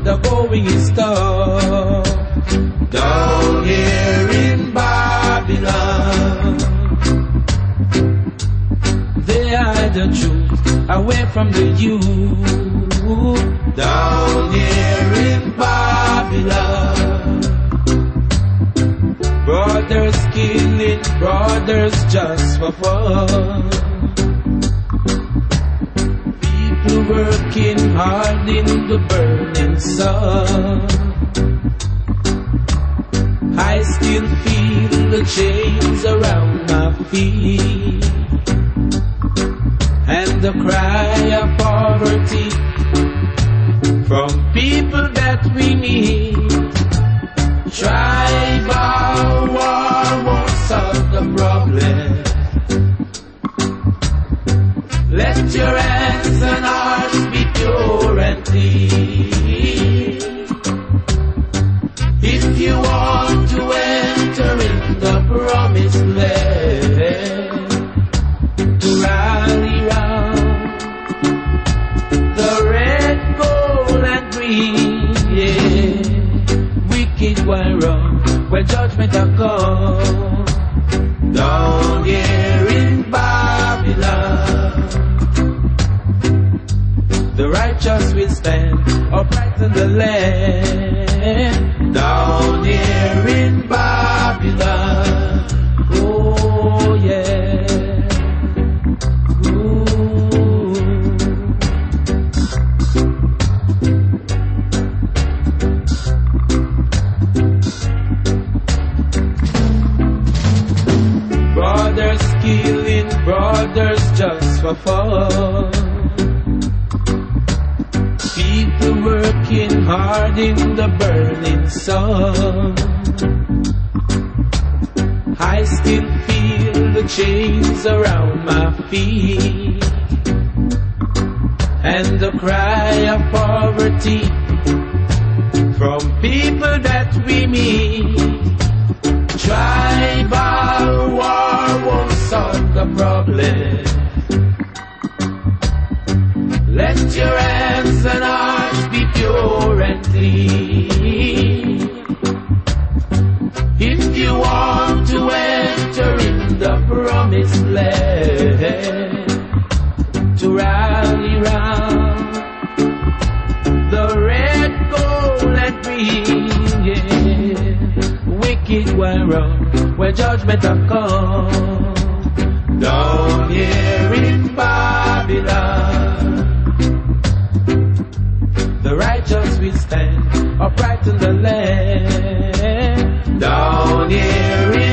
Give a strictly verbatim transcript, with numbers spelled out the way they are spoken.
the going is tough. Down here in Babylon, they hide the truth away from the youth. Down here in Babylon, brothers killing brothers just for fun. People working hard in the burning sun. I still feel the chains around my feet, and the cry of poverty from people that we meet. Tribal war won't solve the problem. Let your hands and hearts be pure and clean. If you want to enter in the promised land, to rally round the red, gold and green, yeah. Wicked one wrong when judgment will come. Down here in Babylon, the righteous will stand upright in the land. Down here in Babylon, oh yeah. Ooh. Brothers killing brothers just for fun. People working hard in the burning sun. I still feel the chains around my feet, and the cry of poverty from people that we meet. Tribal war won't solve the problem. Let your hands and hearts be pure and clean. If you want to enter in the promised land, to rally round the red, gold and green, yeah. Wicked one wrong when judgment will come. Down here in Babylon, the righteous will stand upright in the land. Down here in